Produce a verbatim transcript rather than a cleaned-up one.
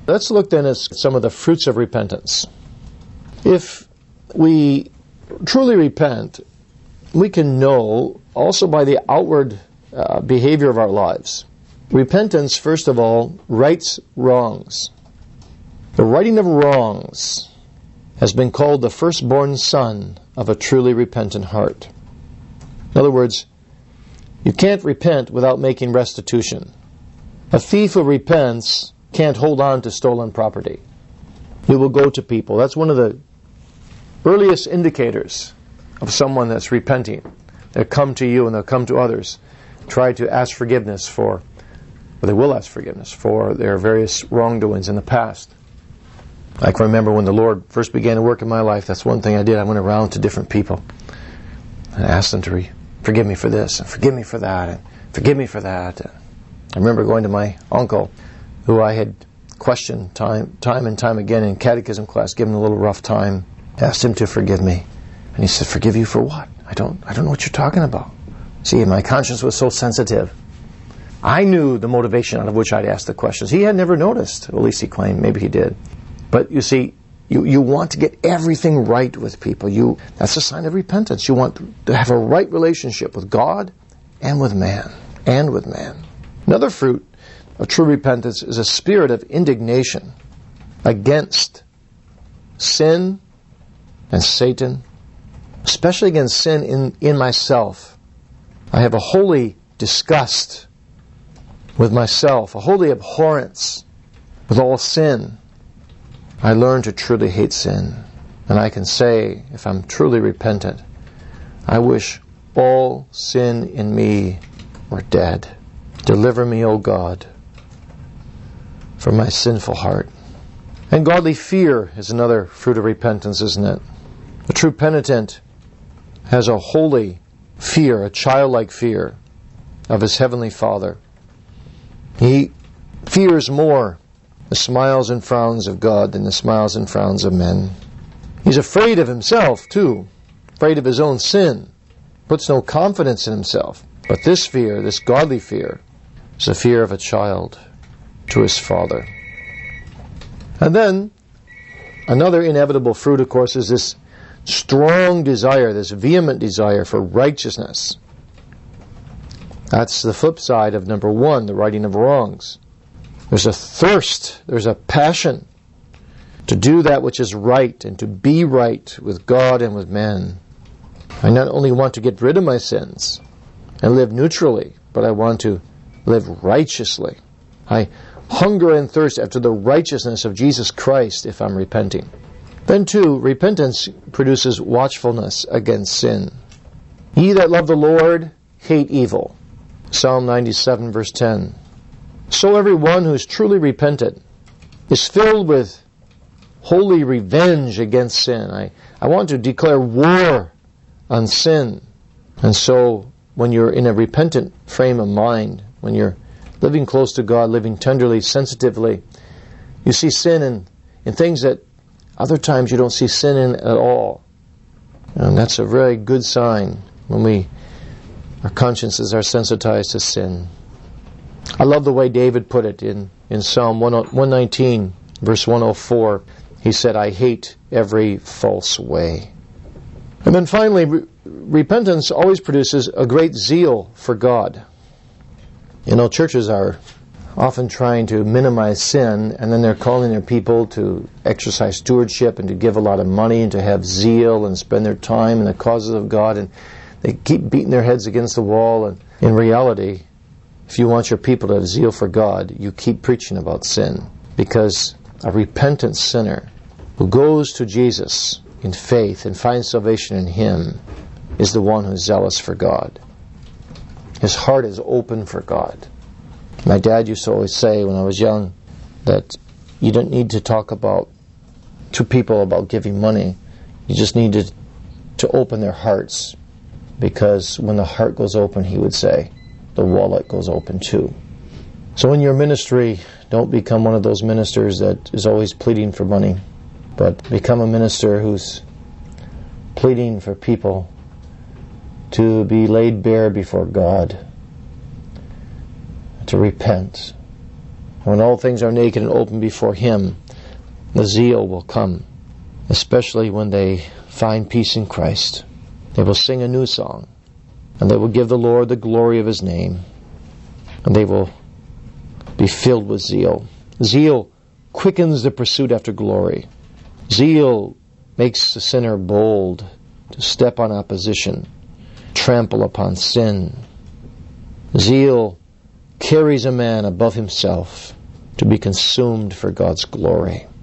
Let's look then at some of the fruits of repentance. If we truly repent, we can know also by the outward uh, behavior of our lives. Repentance, first of all, rights wrongs. The righting of wrongs has been called the firstborn son of a truly repentant heart. In other words, you can't repent without making restitution. A thief who repents can't hold on to stolen property. He will go to people. That's one of the earliest indicators of someone that's repenting. They'll come to you and they'll come to others, try to ask forgiveness for, or they will ask forgiveness for their various wrongdoings in the past. I can remember when the Lord first began to work in my life, that's one thing I did. I went around to different people and asked them to re- forgive me for this, and forgive me for that, and forgive me for that. I remember going to my uncle, who I had questioned time, time and time again in catechism class, given him a little rough time, asked him to forgive me. And he said, forgive you for what? I don't, I don't know what you're talking about. See, my conscience was so sensitive. I knew the motivation out of which I'd asked the questions. He had never noticed. At least he claimed. Maybe he did. But you see, you, you want to get everything right with people. You, that's a sign of repentance. You want to have a right relationship with God and with man. And with man. Another fruit of true repentance is a spirit of indignation against sin and Satan, especially against sin in, in myself. I have a holy disgust with myself, a holy abhorrence with all sin. I learn to truly hate sin. And I can say, if I'm truly repentant, I wish all sin in me were dead. Deliver me, O God, from my sinful heart. And godly fear is another fruit of repentance, isn't it? A true penitent has a holy fear, a childlike fear of his heavenly Father. He fears more the smiles and frowns of God than the smiles and frowns of men. He's afraid of himself, too, afraid of his own sin, puts no confidence in himself. But this fear, this godly fear, is the fear of a child to his father. And then, another inevitable fruit, of course, is this strong desire, this vehement desire for righteousness. That's the flip side of number one, the righting of wrongs. There's a thirst, there's a passion to do that which is right and to be right with God and with men. I not only want to get rid of my sins and live neutrally, but I want to live righteously. I hunger and thirst after the righteousness of Jesus Christ if I'm repenting. Then too, repentance produces watchfulness against sin. Ye that love the Lord hate evil. Psalm ninety-seven, verse ten. So every one who is truly repentant is filled with holy revenge against sin. I, I want to declare war on sin. And so when you're in a repentant frame of mind, when you're living close to God, living tenderly, sensitively, you see sin in, in things that other times you don't see sin in at all. And that's a very good sign when we, our consciences are sensitized to sin. I love the way David put it in, in Psalm one nineteen, verse one oh four. He said, I hate every false way. And then finally, re- repentance always produces a great zeal for God. You know, churches are often trying to minimize sin, and then they're calling their people to exercise stewardship and to give a lot of money and to have zeal and spend their time in the causes of God, and they keep beating their heads against the wall. And in reality, if you want your people to have zeal for God, you keep preaching about sin, because a repentant sinner who goes to Jesus in faith and finds salvation in Him is the one who's zealous for God. His heart is open for God. My dad used to always say when I was young that you don't need to talk about to people about giving money. You just need to, to open their hearts, because when the heart goes open, he would say, the wallet goes open too. So in your ministry, don't become one of those ministers that is always pleading for money, but become a minister who's pleading for people to be laid bare before God, to repent, When all things are naked and open before Him, the zeal will come, especially when they find peace in Christ. They will sing a new song, and they will give the Lord the glory of His name, and they will be filled with zeal. Zeal quickens the pursuit after glory. Zeal makes the sinner bold to step on opposition, trample upon sin. Zeal carries a man above himself to be consumed for God's glory.